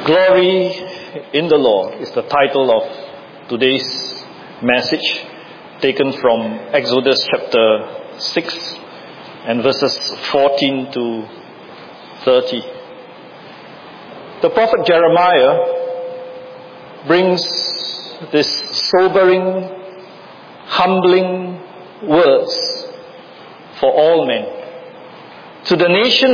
Glory in the Lord is the title of today's message, taken from Exodus chapter 6 and verses 14 to 30. The prophet Jeremiah brings this sobering, humbling words for all men to the nation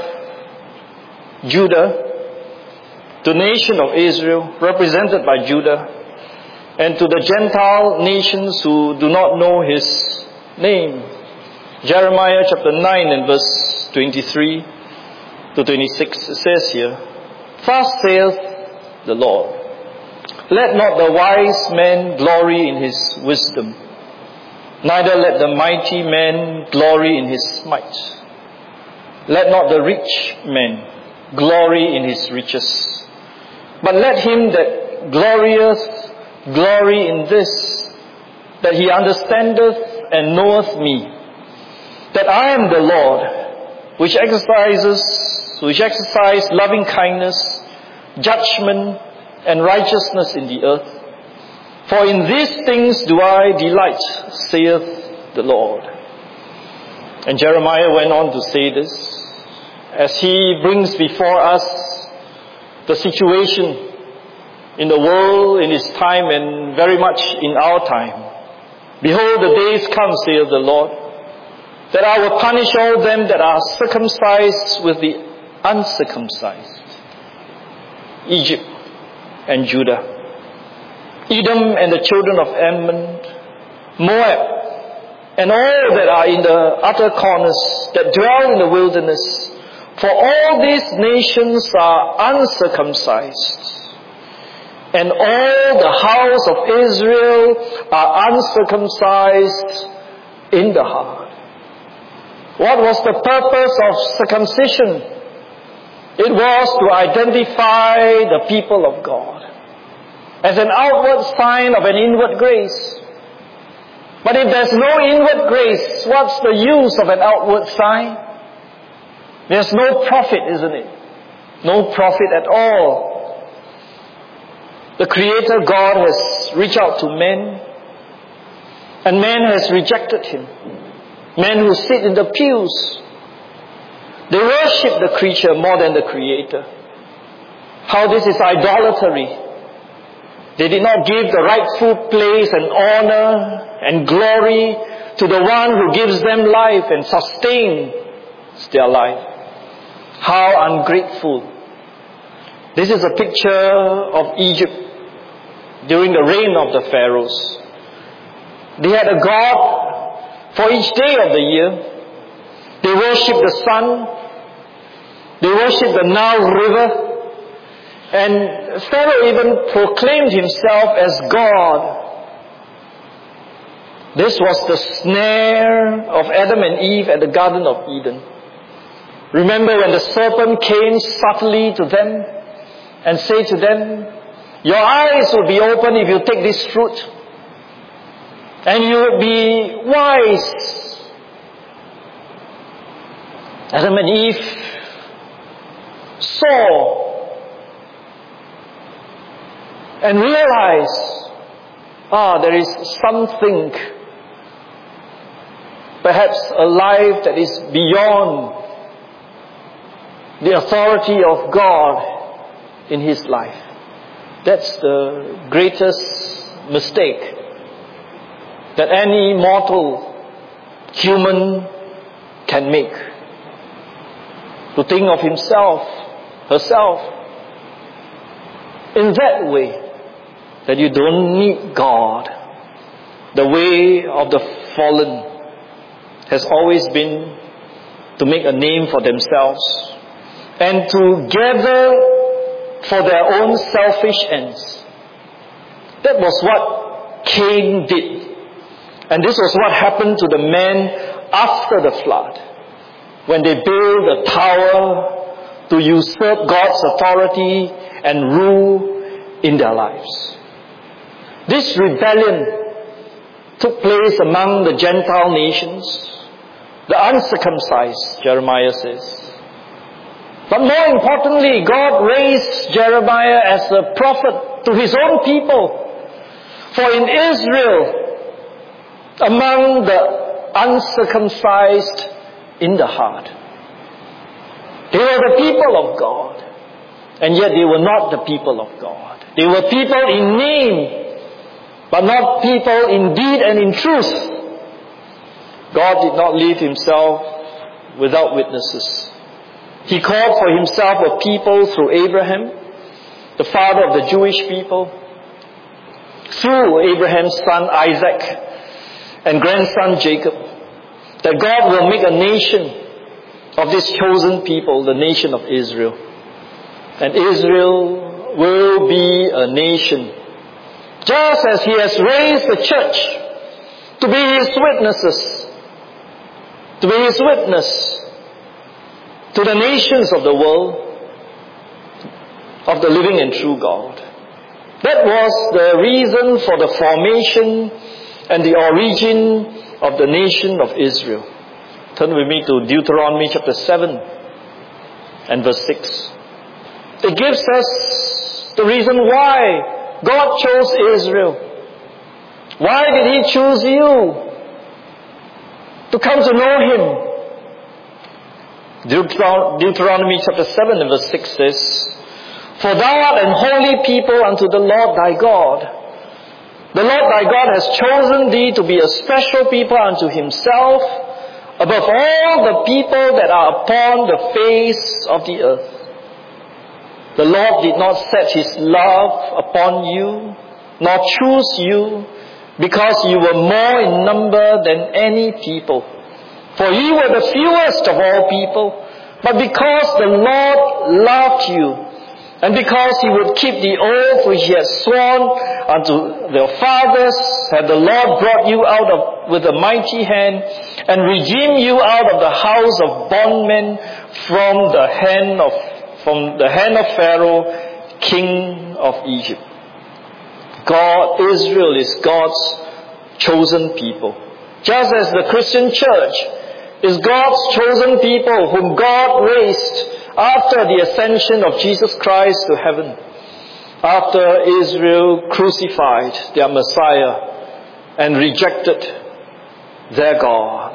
of Judah, the nation of Israel, represented by Judah, and to the Gentile nations who do not know His name. Jeremiah chapter 9 and verse 23 to 26 says here, "Thus saith the Lord, let not the wise man glory in his wisdom, neither let the mighty man glory in his might. Let not the rich man glory in his riches. But let him that glorieth glory in this, that he understandeth and knoweth me, that I am the Lord, which exercise loving kindness, judgment, and righteousness in the earth. For in these things do I delight, saith the Lord." And Jeremiah went on to say this, as he brings before us the situation in the world in his time and very much in our time. "Behold, the days come, saith the Lord, that I will punish all them that are circumcised with the uncircumcised, Egypt and Judah, Edom and the children of Ammon, Moab, and all that are in the utter corners, that dwell in the wilderness. For all these nations are uncircumcised, and all the house of Israel are uncircumcised in the heart." What was the purpose of circumcision? It was to identify the people of God as an outward sign of an inward grace. But if there's no inward grace, what's the use of an outward sign? There's no profit, isn't it? No profit at all. The Creator God has reached out to men, and man has rejected Him. Men who sit in the pews, they worship the creature more than the Creator. How this is idolatry. They did not give the rightful place and honor and glory to the one who gives them life and sustains their life. How ungrateful. This is a picture of Egypt during the reign of the Pharaohs. They had a god for each day of the year. They worshipped the sun. They worshipped the Nile River. And Pharaoh even proclaimed himself as God. This was the snare of Adam and Eve at the Garden of Eden. Remember when the serpent came subtly to them and said to them, "Your eyes will be open if you take this fruit, and you will be wise." Adam and Eve saw and realized, there is something, perhaps a life that is beyond the authority of God in his life. That's the greatest mistake that any mortal human can make. To think of himself, herself, in that way, that you don't need God. The way of the fallen has always been to make a name for themselves and to gather for their own selfish ends. That was what Cain did. And this was what happened to the men after the flood, when they built a tower to usurp God's authority and rule in their lives. This rebellion took place among the Gentile nations, the uncircumcised, Jeremiah says. But more importantly, God raised Jeremiah as a prophet to his own people. For in Israel, among the uncircumcised in the heart, they were the people of God. And yet they were not the people of God. They were people in name, but not people in deed and in truth. God did not leave himself without witnesses. He called for himself a people through Abraham, the father of the Jewish people, through Abraham's son Isaac and grandson Jacob, that God will make a nation of this chosen people, the nation of Israel. And Israel will be a nation, just as he has raised the church to be his witnesses, to be his witness to the nations of the world of the living and true God. That was the reason for the formation and the origin of the nation of Israel. Turn with me to Deuteronomy chapter 7 and verse 6. It gives us the reason why God chose Israel. Why did he choose you to come to know him? Deuteronomy chapter 7 and verse 6 says, For thou art an holy people unto the Lord thy God. The Lord thy God has chosen thee to be a special people unto himself above all the people that are upon the face of the earth. The Lord did not set his love upon you, nor choose you, because you were more in number than any people. For ye were the fewest of all people, but because the Lord loved you, and because he would keep the oath which he had sworn unto their fathers, had the Lord brought you out with a mighty hand, and redeemed you out of the house of bondmen from the hand of Pharaoh, king of Egypt. Israel is God's chosen people. Just as the Christian church is God's chosen people whom God raised after the ascension of Jesus Christ to heaven, after Israel crucified their Messiah and rejected their God.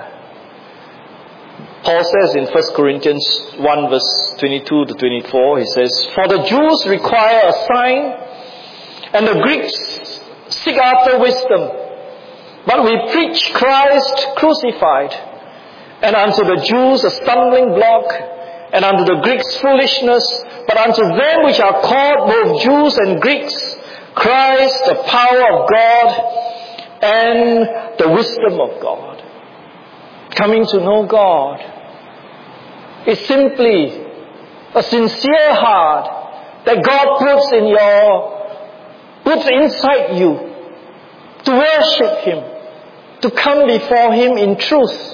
Paul says in 1 Corinthians 1 verse 22 to 24, he says, For the Jews require a sign, and the Greeks seek after wisdom. But we preach Christ crucified, and unto the Jews a stumbling block, and unto the Greeks foolishness, but unto them which are called both Jews and Greeks, Christ the power of God and the wisdom of God. Coming to know God is simply a sincere heart that God puts inside you to worship him, to come before him in truth.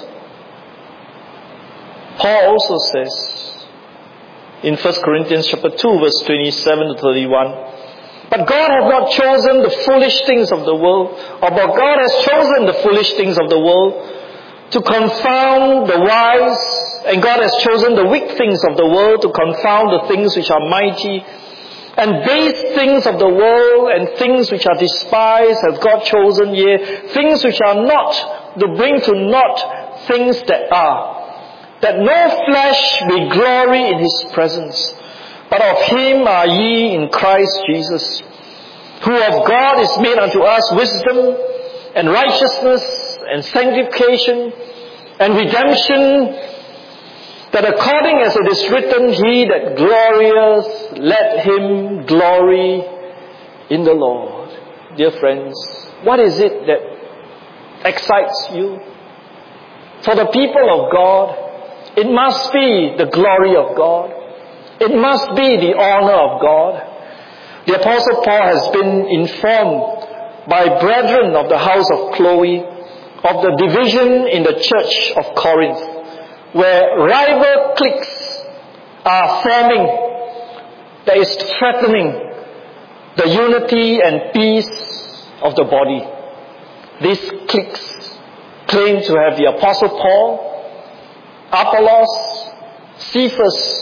Paul also says in 1 Corinthians chapter 2 verse 27 to 31, But God hath not chosen the foolish things of the world, but God has chosen the foolish things of the world to confound the wise, and God has chosen the weak things of the world to confound the things which are mighty, and base things of the world and things which are despised hath God chosen, yea, things which are not, to bring to naught things that are, that no flesh may glory in his presence. But of him are ye in Christ Jesus, who of God is made unto us wisdom and righteousness and sanctification and redemption, that according as it is written, he that glorieth, let him glory in the Lord. Dear friends, what is it that excites you? For the people of God, it must be the glory of God. It must be the honor of God. The Apostle Paul has been informed by brethren of the house of Chloe of the division in the church of Corinth, where rival cliques are forming that is threatening the unity and peace of the body. These cliques claim to have the Apostle Paul, Apollos, Cephas,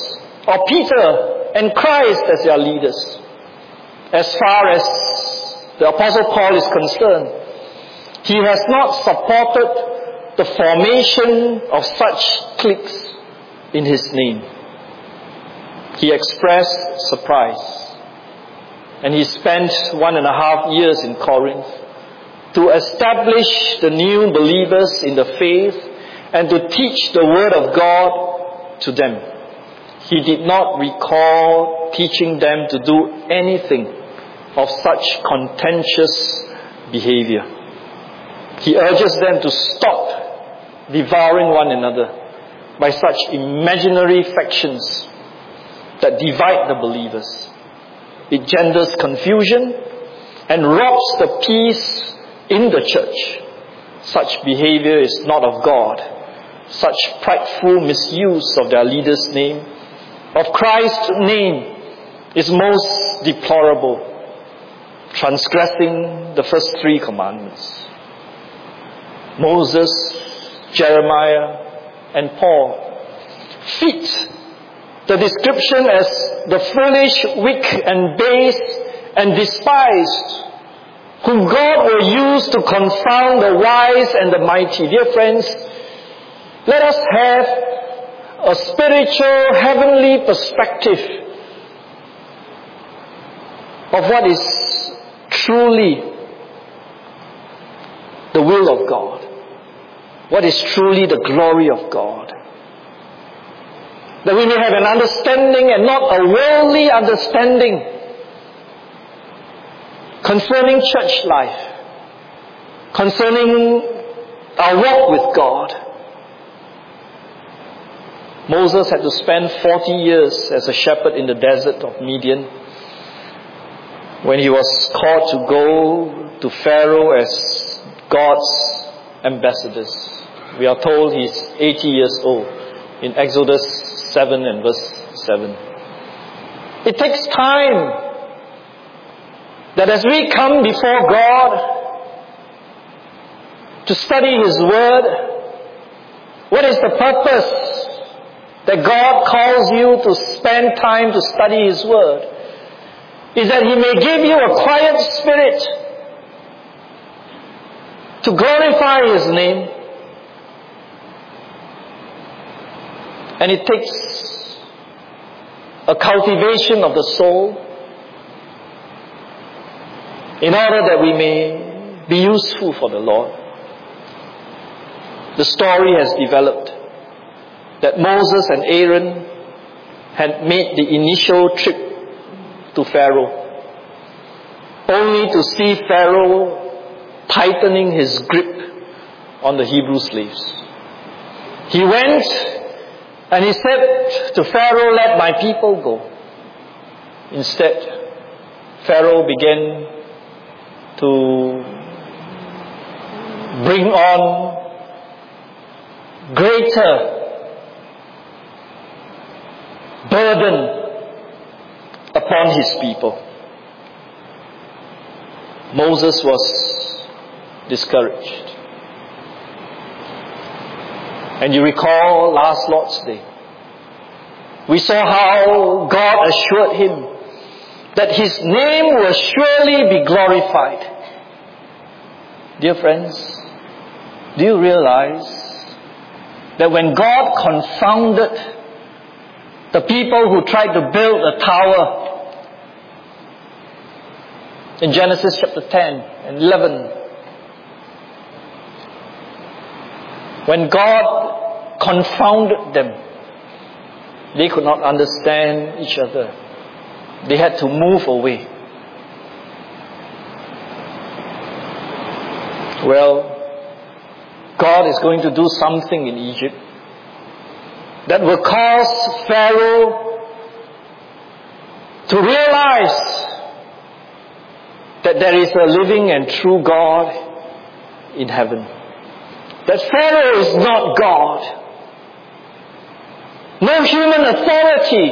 or Peter and Christ as their leaders. As far as the Apostle Paul is concerned, he has not supported the formation of such cliques in his name. He expressed surprise, and he spent 1.5 years in Corinth to establish the new believers in the faith and to teach the Word of God to them. He did not recall teaching them to do anything of such contentious behavior. He urges them to stop devouring one another by such imaginary factions that divide the believers. It genders confusion and robs the peace in the church. Such behavior is not of God. Such prideful misuse of their leader's name, of Christ's name, is most deplorable, transgressing the first 3 commandments. Moses, Jeremiah, and Paul fit the description as the foolish, weak, and base, and despised, whom God will use to confound the wise and the mighty. Dear friends, let us have a spiritual, heavenly perspective of what is truly the will of God, what is truly the glory of God. That we may have an understanding and not a worldly understanding concerning church life, concerning our walk with God. Moses had to spend 40 years as a shepherd in the desert of Midian. When he was called to go to Pharaoh as God's ambassadors. We are told he's 80 years old in Exodus 7 and verse 7. It takes time that as we come before God to study His Word, what is the purpose that God calls you to spend time to study His Word? Is that He may give you a quiet spirit to glorify His name. And it takes a cultivation of the soul in order that we may be useful for the Lord. The story has developed that Moses and Aaron had made the initial trip to Pharaoh, only to see Pharaoh tightening his grip on the Hebrew slaves. He went and he said to Pharaoh, "Let my people go." Instead, Pharaoh began to bring on greater burden upon his people. Moses was discouraged. And you recall last Lord's Day, we saw how God assured him that his name will surely be glorified. Dear friends, do you realize that when God confounded the people who tried to build a tower in Genesis chapter 10 and 11, when God confounded them, they could not understand each other. They had to move away. Well, God is going to do something in Egypt that will cause Pharaoh to realize that there is a living and true God in heaven. That Pharaoh is not God. No human authority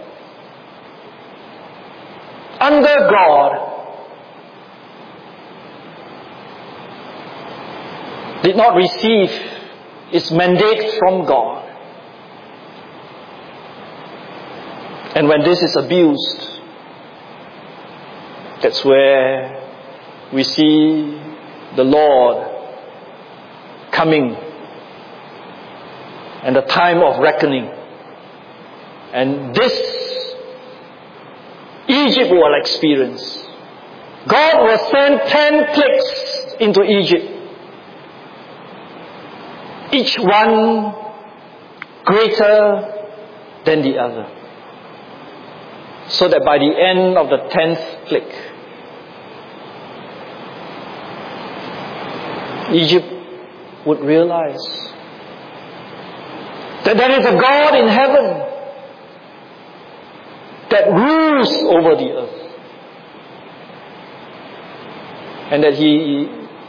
under God did not receive its mandate from God. And when this is abused, that's where we see the Lord coming and the time of reckoning. And this Egypt will experience. God will send 10 plagues into Egypt, each one greater than the other, so that by the end of the 10th plague, Egypt would realize that there is a God in heaven that rules over the earth, and that He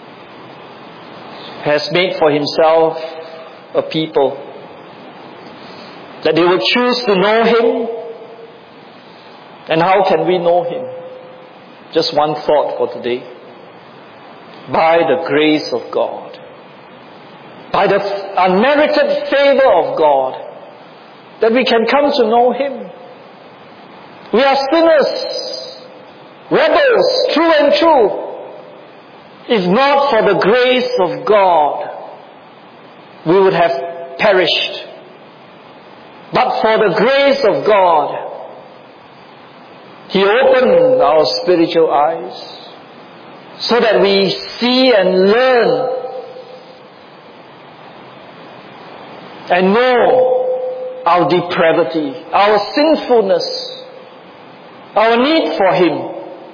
has made for Himself a people that they will choose to know Him. And how can we know Him? Just one thought for today. By the grace of God, by the unmerited favor of God, that we can come to know Him. We are sinners, rebels, true and true. If not for the grace of God, we would have perished. But for the grace of God, He opened our spiritual eyes so that we see and learn and know our depravity, our sinfulness, our need for Him.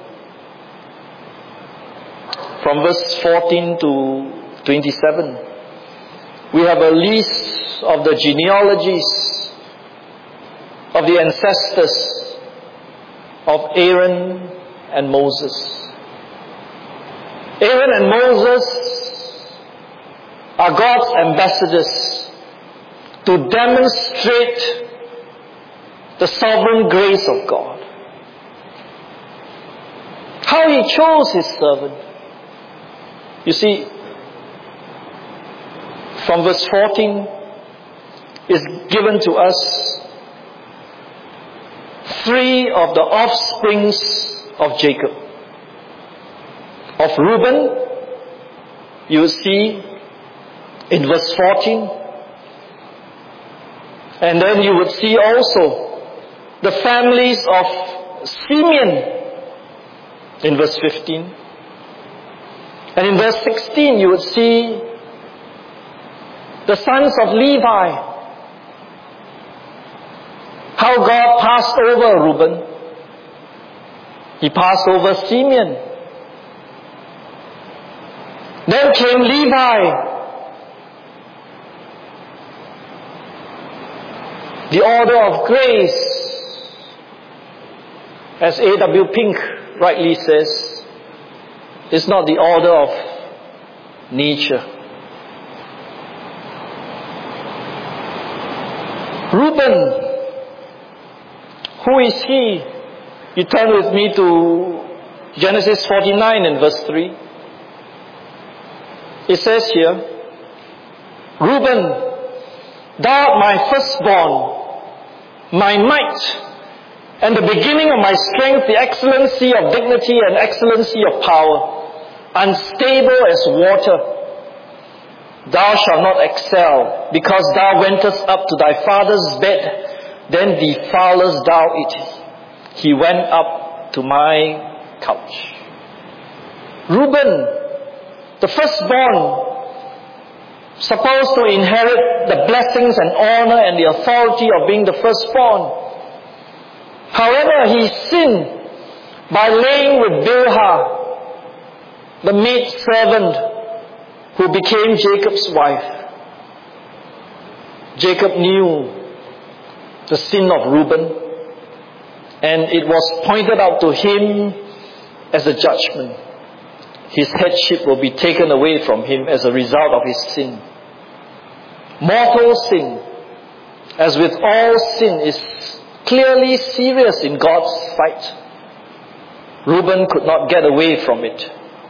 From verse 14 to 27, we have a list of the genealogies of the ancestors of Aaron and Moses. Aaron and Moses are God's ambassadors to demonstrate the sovereign grace of God. How He chose His servant. You see, from verse 14 is given to us 3 of the offsprings of Jacob. Of Reuben, you will see in verse 14. And then you would see also the families of Simeon in verse 15. And in verse 16 you would see the sons of Levi. How God passed over Reuben. He passed over Simeon. Then came Levi. The order of grace, as A.W. Pink rightly says, is not the order of nature. Reuben, who is he? You turn with me to Genesis 49 and verse 3. It says here, Reuben, thou art my firstborn, my might, and the beginning of my strength, the excellency of dignity and excellency of power, unstable as water. Thou shalt not excel, because thou wentest up to thy father's bed, then defilest thou it. He went up to my couch. Reuben, the firstborn, supposed to inherit the blessings and honor and the authority of being the firstborn. However, he sinned by laying with Bilhah, the maid servant who became Jacob's wife. Jacob knew the sin of Reuben, and it was pointed out to him as a judgment. His headship will be taken away from him as a result of his sin. Mortal sin, as with all sin, is clearly serious in God's sight. Reuben could not get away from it,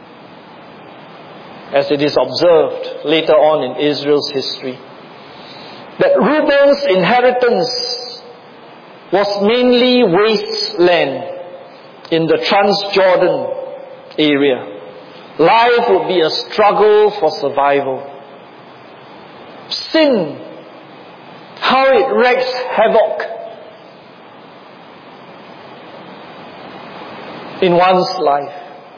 as it is observed later on in Israel's history, that Reuben's inheritance was mainly wasteland in the Transjordan area. Life would be a struggle for survival. Sin, how it wreaks havoc in one's life.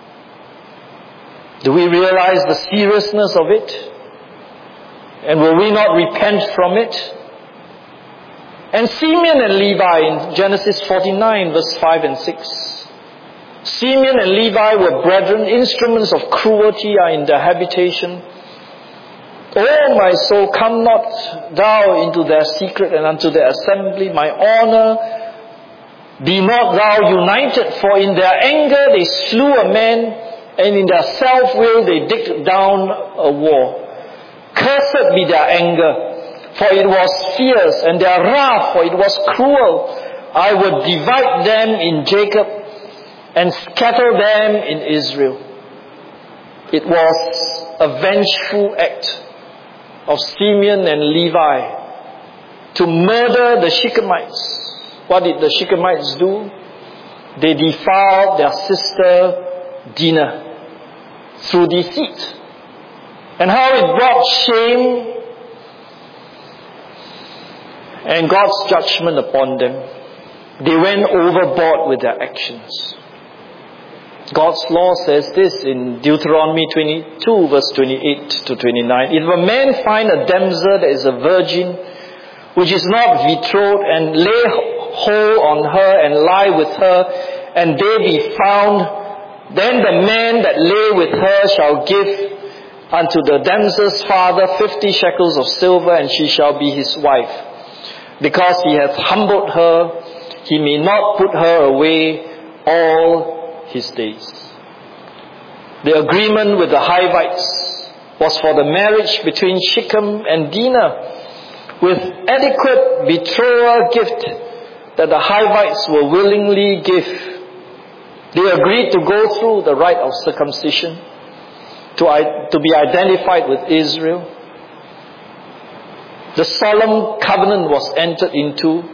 Do we realize the seriousness of it? And will we not repent from it? And Simeon and Levi in Genesis 49 verse 5 and 6. Simeon and Levi were brethren, instruments of cruelty are in their habitation. O my soul, come not thou into their secret and unto their assembly, my honor. Be not thou united, for in their anger they slew a man, and in their self-will they digged down a wall. Cursed be their anger, for it was fierce, and their wrath, for it was cruel. I would divide them in Jacob, and scatter them in Israel. It was a vengeful act of Simeon and Levi to murder the Shechemites. What did the Shechemites do? They defiled their sister Dinah through deceit. And how it brought shame and God's judgment upon them. They went overboard with their actions. God's law says this in Deuteronomy 22 verse 28 to 29. If a man find a damsel that is a virgin, which is not betrothed, and lay hold on her and lie with her, and they be found, then the man that lay with her shall give unto the damsel's father 50 shekels of silver, and she shall be his wife. Because he hath humbled her, he may not put her away all his days. The agreement with the Hivites was for the marriage between Shechem and Dinah, with adequate betrothal gift that the Hivites were willingly give. They agreed to go through the rite of circumcision to be identified with Israel. The solemn covenant was entered into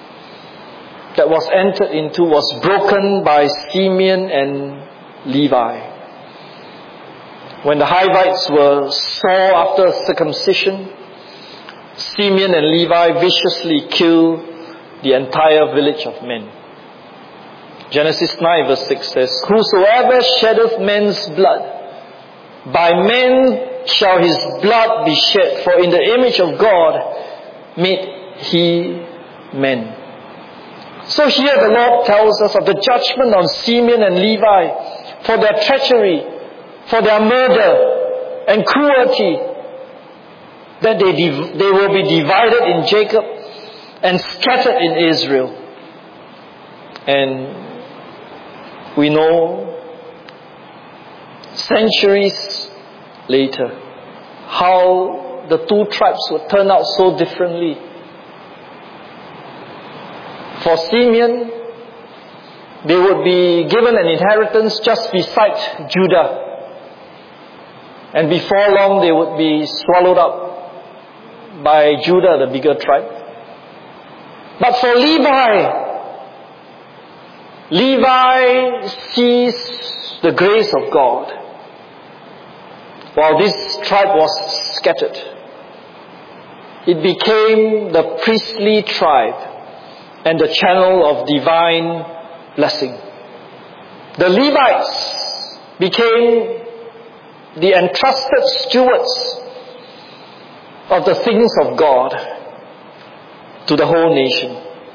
was broken by Simeon and Levi. When the Hivites were sore after circumcision, Simeon and Levi viciously killed the entire village of men. Genesis 9 verse 6 says, Whosoever sheddeth man's blood, by men shall his blood be shed, for in the image of God made he men. So here the Lord tells us of the judgment on Simeon and Levi for their treachery, for their murder and cruelty, that they will be divided in Jacob and scattered in Israel. And we know centuries later how the two tribes would turn out so differently. For Simeon, they would be given an inheritance just beside Judah. And before long, they would be swallowed up by Judah, the bigger tribe. But for Levi sees the grace of God. While this tribe was scattered, it became the priestly tribe and the channel of divine blessing. The Levites became the entrusted stewards of the things of God to the whole nation.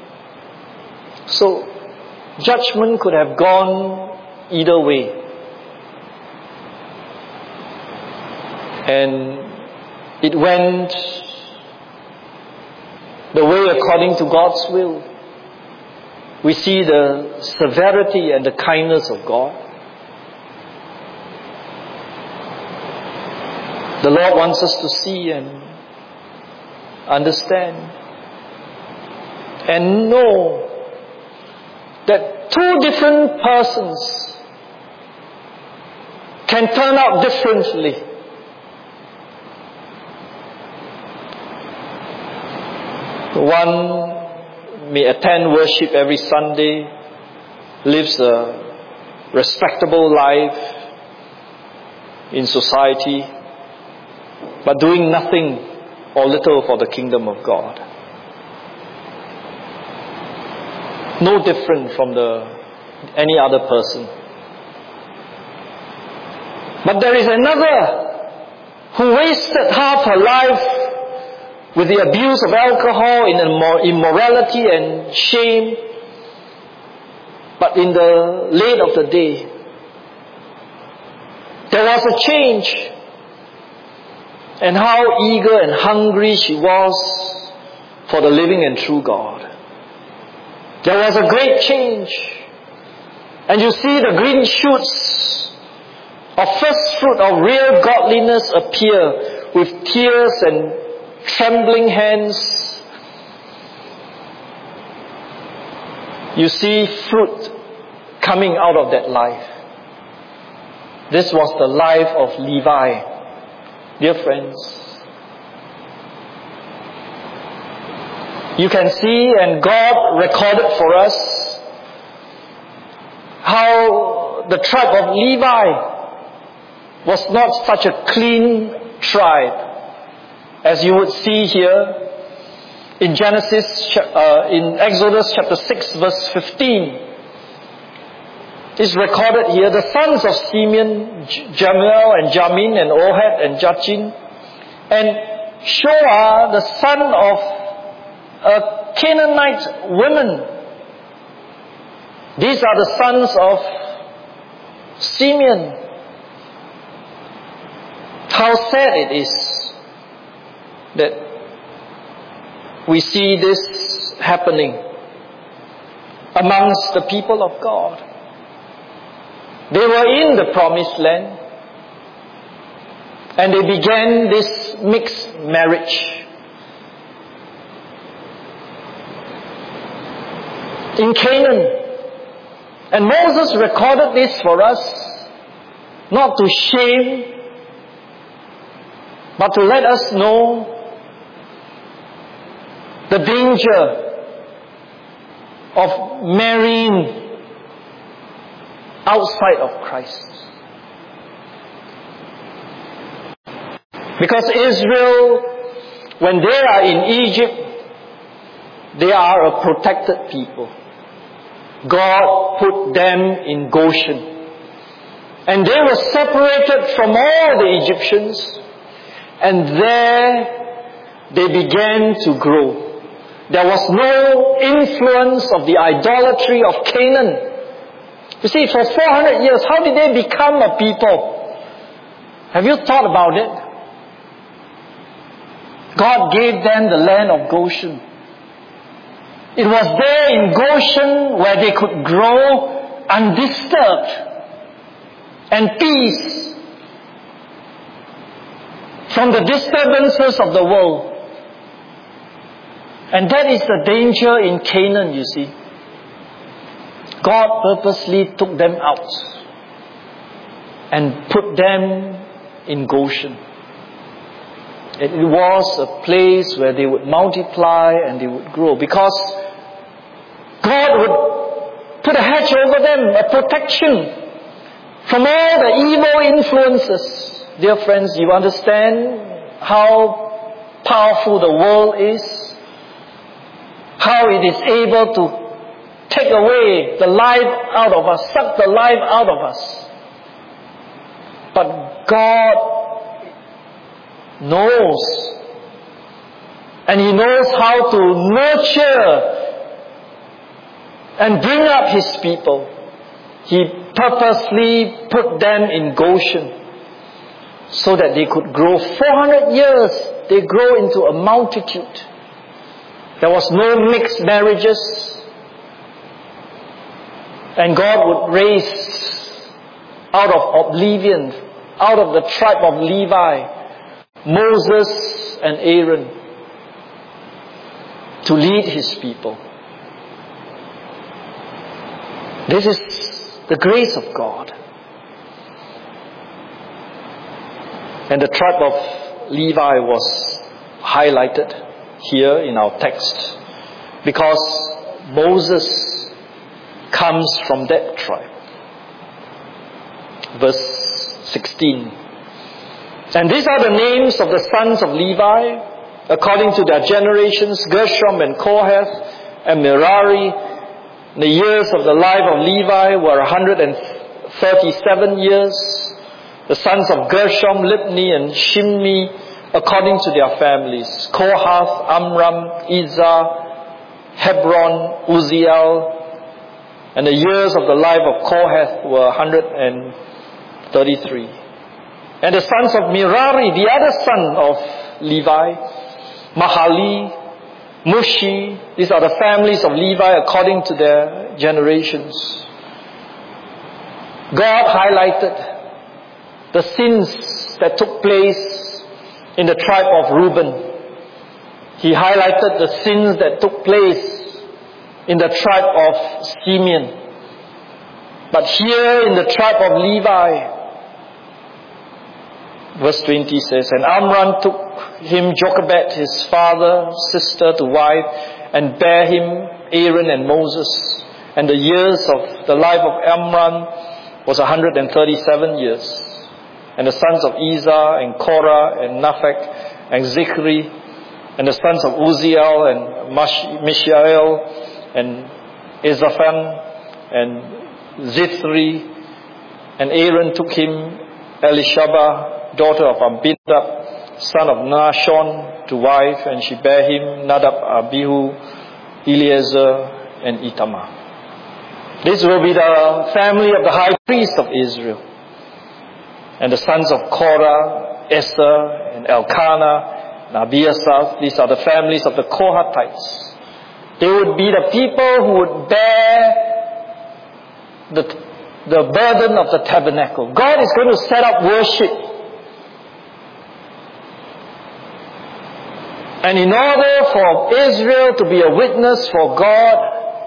So, judgment could have gone either way. And it went the way according to God's will. We see the severity and the kindness of God. The Lord wants us to see and understand and know that two different persons can turn out differently. One may attend worship every Sunday, lives a respectable life in society, but doing nothing or little for the kingdom of God. No different from any other person. But there is another who wasted half her life with the abuse of alcohol, in immorality and shame. But in the late of the day, there was a change. And how eager and hungry she was for the living and true God. There was a great change. And you see the green shoots of first fruit of real godliness appear with tears and trembling hands. You see fruit coming out of that life. This was the life of Levi. Dear friends, you can see, and God recorded for us, how the tribe of Levi was not such a clean tribe as you would see here in in Exodus chapter 6 verse 15. It's recorded here, the sons of Simeon, Jamuel and Jamin and Ohad and Jachin, and Shoah, the son of a Canaanite woman. These are the sons of Simeon. How sad it is that we see this happening amongst the people of God. They were in the promised land and they began this mixed marriage. In Canaan. And Moses recorded this for us, not to shame, but to let us know the danger of marrying outside of Christ. Because Israel, when they are in Egypt, they are a protected people. God put them in Goshen. And they were separated from all the Egyptians. And there they began to grow. There was no influence of the idolatry of Canaan. You see, for 400 years, how did they become a people? Have you thought about it? God gave them the land of Goshen. It was there in Goshen where they could grow undisturbed and peace from the disturbances of the world. And that is the danger in Canaan, you see. God purposely took them out and put them in Goshen. It was a place where they would multiply and they would grow, because God would put a hedge over them, a protection from all the evil influences. Dear friends, you understand how powerful the world is? How it is able to take away the life out of us, suck the life out of us. But God knows, and He knows how to nurture and bring up His people. He purposely put them in Goshen so that they could grow. 400 years, they grow into a multitude. There was no mixed marriages. And God would raise out of oblivion, out of the tribe of Levi, Moses and Aaron to lead His people. This is the grace of God. And the tribe of Levi was highlighted here in our text because Moses comes from that tribe. Verse 16. And these are the names of the sons of Levi, according to their generations, Gershom and Kohath and Merari. The years of the life of Levi were 137 years. The sons of Gershom, Libni and Shimni, according to their families, Kohath, Amram, Izhar, Hebron, Uzziel. And the years of the life of Kohath were 133. And the sons of Merari, the other son of Levi, Mahali, Mushi, these are the families of Levi according to their generations. God highlighted the sins that took place in the tribe of Reuben. He highlighted the sins that took place in the tribe of Simeon. But here in the tribe of Levi, verse 20 says, And Amram took him Jochebed, his father's sister, to wife, and bare him Aaron and Moses. And the years of the life of Amram was 137 years. And the sons of Izhar and Korah and Naphek and Zichri, and the sons of Uzziel and Mishael and Ezaphan and Zithri. And Aaron took him Elishaba, daughter of Abinadab, son of Nahshon, to wife, and she bare him Nadab, Abihu, Eleazar, and Ithamar. This will be the family of the high priest of Israel. And the sons of Korah, Esther, and Elkanah, and Abiasaph, these are the families of the Kohathites. They would be the people who would bear the burden of the tabernacle. God is going to set up worship. And in order for Israel to be a witness for God,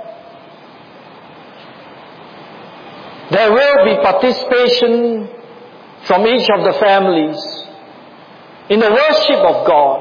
there will be participation from each of the families in the worship of God.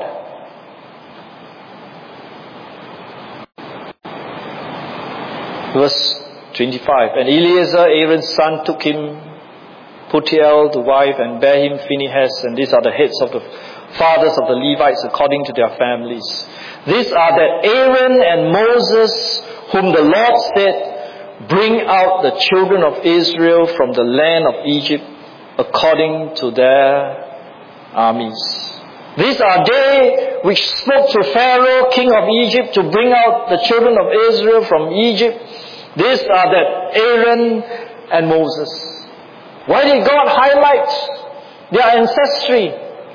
Verse 25. And Eleazar, Aaron's son, took him Putiel to wife, and bare him Phinehas, and these are the heads of the fathers of the Levites according to their families. These are the Aaron and Moses whom the Lord said, Bring out the children of Israel from the land of Egypt according to their armies. These are they which spoke to Pharaoh, king of Egypt, to bring out the children of Israel from Egypt. These are the Aaron and Moses. Why did God highlight their ancestry?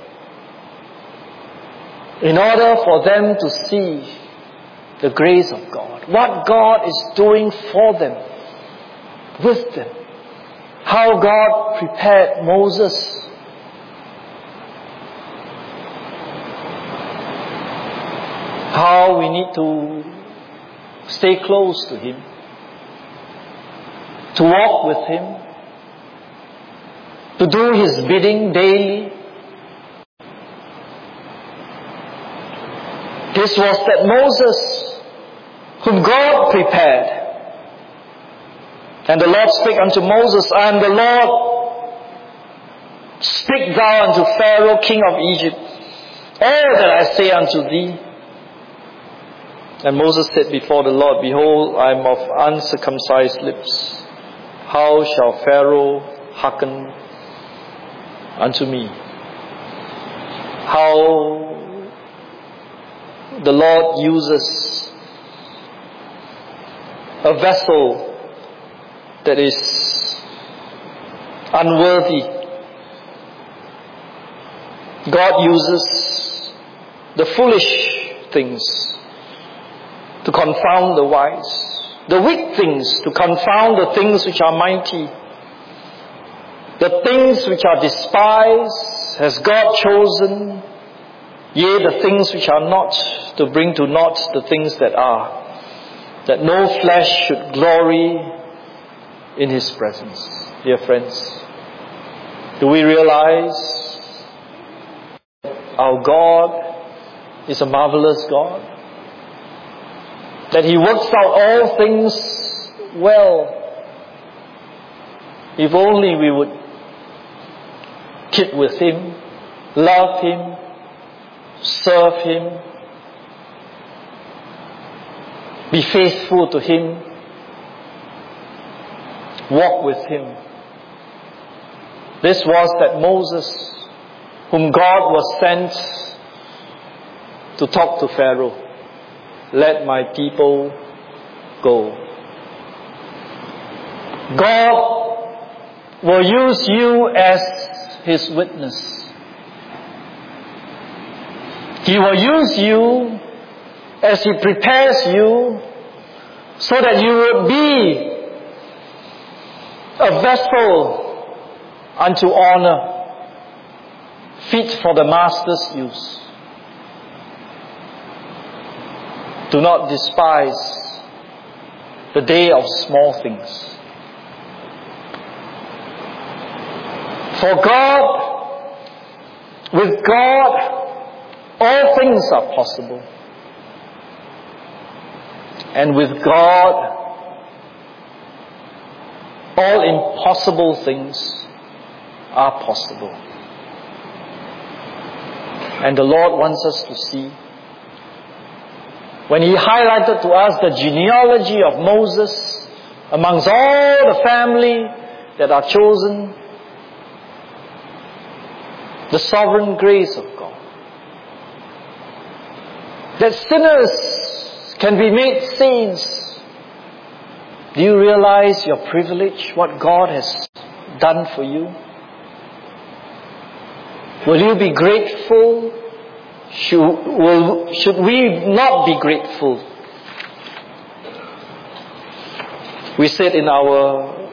In order for them to see the grace of God. What God is doing for them, with them. How God prepared Moses. How we need to stay close to Him. To walk with Him. To do His bidding daily. This was that Moses whom God prepared. And the Lord spake unto Moses, I am the Lord. Speak thou unto Pharaoh, king of Egypt, all that I say unto thee. And Moses said before the Lord, Behold, I am of uncircumcised lips. How shall Pharaoh hearken unto me? How the Lord uses a vessel that is unworthy. God uses the foolish things to confound the wise, the weak things to confound the things which are mighty. The things which are despised has God chosen, yea, the things which are not, to bring to naught the things that are, that no flesh should glory in His presence. Dear friends, do we realize our God is a marvelous God? that He works out all things well. If only we would keep with Him, love Him, serve Him, be faithful to Him, walk with Him. This was that Moses, whom God was sent to talk to Pharaoh. Let my people go. God will use you as His witness. He will use you as He prepares you so that you will be a vessel unto honor, fit for the Master's use. Do not despise the day of small things. For God, with God, all things are possible. And with God, all impossible things are possible. And the Lord wants us to see. When He highlighted to us the genealogy of Moses amongst all the family that are chosen, the sovereign grace of God, that sinners can be made saints. Do you realize your privilege, what God has done for you? Will you be grateful? Should we not be grateful? We said in our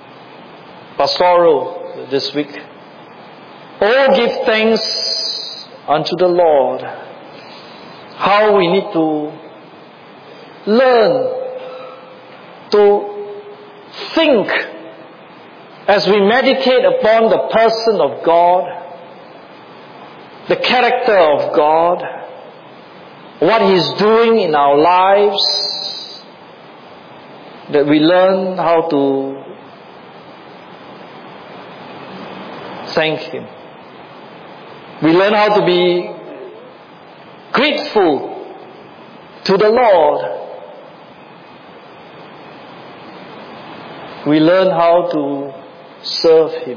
pastoral this week, oh, give thanks unto the Lord. How we need to learn to think as we meditate upon the person of God, the character of God, what He's doing in our lives, that we learn how to thank Him. We learn how to be grateful to the Lord. We learn how to serve Him,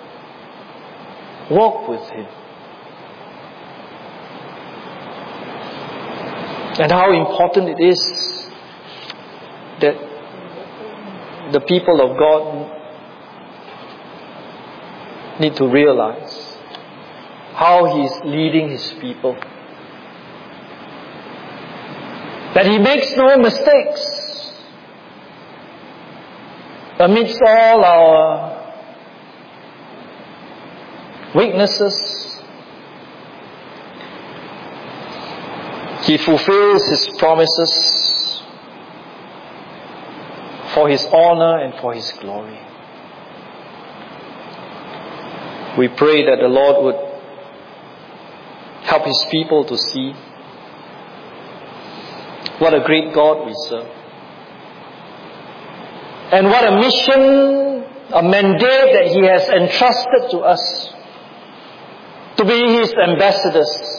walk with Him. And how important it is that the people of God need to realize how He is leading His people. That He makes no mistakes amidst all our weaknesses. He fulfills His promises for His honor and for His glory. We pray that the Lord would help His people to see what a great God we serve. And what a mission, a mandate that He has entrusted to us to be His ambassadors.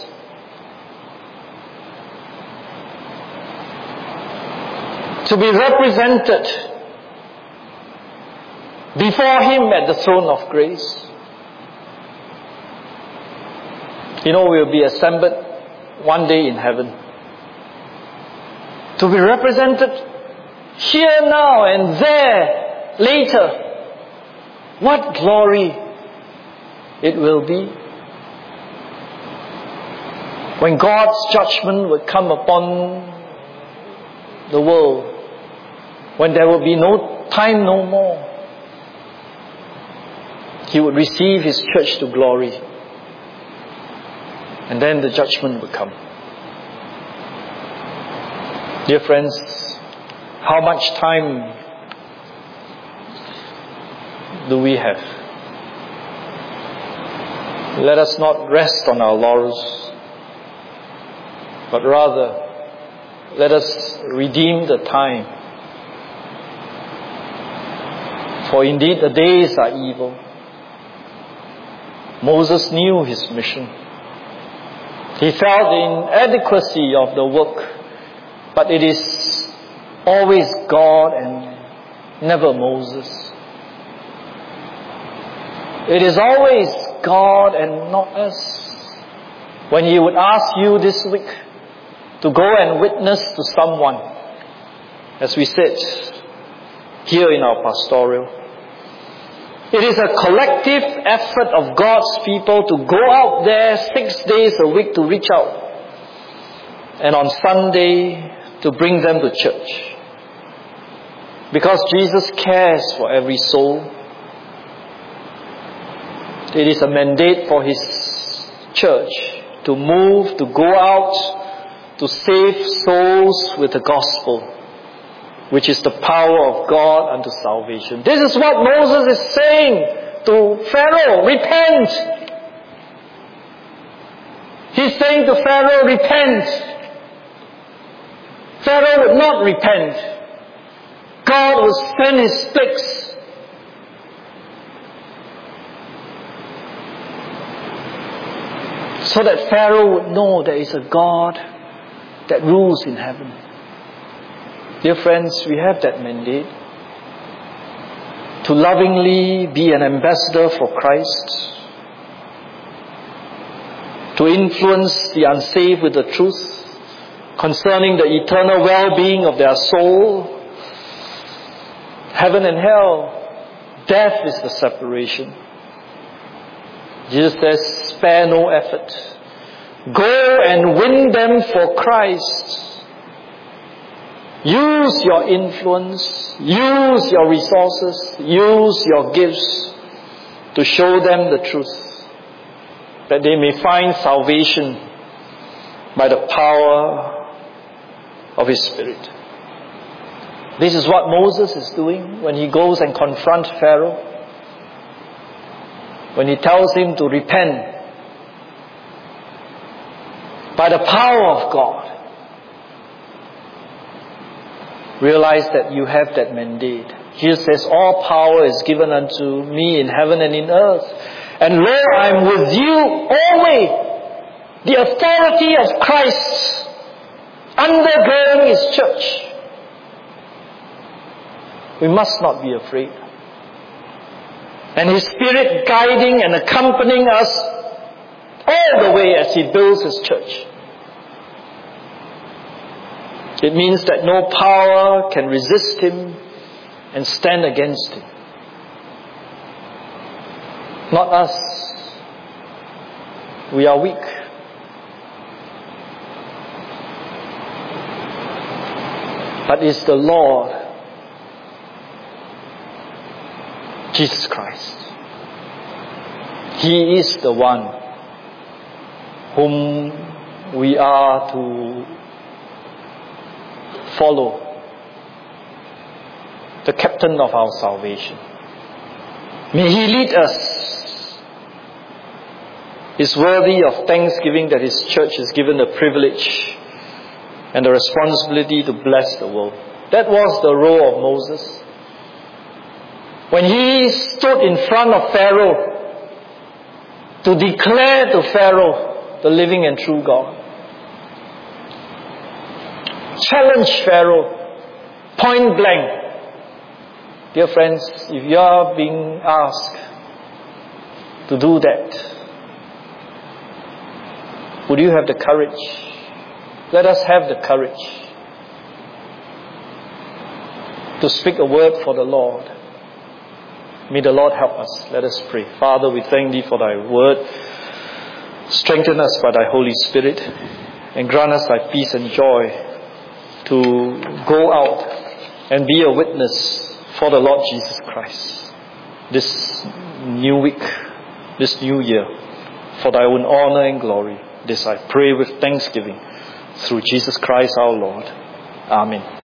To be represented before Him at the throne of grace. You know, we'll be assembled one day in heaven. To be represented here now and there later. What glory it will be when God's judgment will come upon the world. When there will be no time no more, He would receive His church to glory. And then the judgment will come. Dear friends, how much time do we have? Let us not rest on our laurels, but rather let us redeem the time. For indeed the days are evil. Moses knew his mission. He felt the inadequacy of the work, but it is always God and never Moses. It is always God and not us. When He would ask you this week to go and witness to someone, as we said here in our pastoral, it is a collective effort of God's people to go out there 6 days a week to reach out, and on Sunday to bring them to church. Because Jesus cares for every soul. It is a mandate for His church to move, to go out, to save souls with the gospel, which is the power of God unto salvation. This is what Moses is saying to Pharaoh: repent. He's saying to Pharaoh, repent. Pharaoh would not repent. God will send His plagues. So that Pharaoh would know there is a God that rules in heaven. Dear friends, we have that mandate to lovingly be an ambassador for Christ, to influence the unsaved with the truth concerning the eternal well-being of their soul. Heaven and hell, death is the separation. Jesus says, spare no effort. Go and win them for Christ. Use your influence, use your resources, use your gifts to show them the truth, that they may find salvation by the power of His Spirit. This is what Moses is doing when he goes and confronts Pharaoh. When he tells him to repent by the power of God. Realize that you have that mandate. Jesus says, all power is given unto me in heaven and in earth. And lo, I am with you always. The authority of Christ undergirding His church. We must not be afraid. And His Spirit guiding and accompanying us all the way as He builds His church. It means that no power can resist Him and stand against Him. Not us. We are weak. But it's the Lord, Jesus Christ. He is the one whom we are to follow, the captain of our salvation. May He lead us. It's worthy of thanksgiving that His church is given the privilege and the responsibility to bless the world. That was the role of Moses. When he stood in front of Pharaoh to declare to Pharaoh the living and true God. Challenge Pharaoh, point blank. Dear friends, if you are being asked to do that, would you have the courage? Let us have the courage to speak a word for the Lord. May the Lord help us. Let us pray. Father, we thank Thee for Thy word. Strengthen us by Thy Holy Spirit and grant us Thy peace and joy to go out and be a witness for the Lord Jesus Christ this new week, this new year, for Thy own honor and glory. This I pray with thanksgiving through Jesus Christ our Lord. Amen.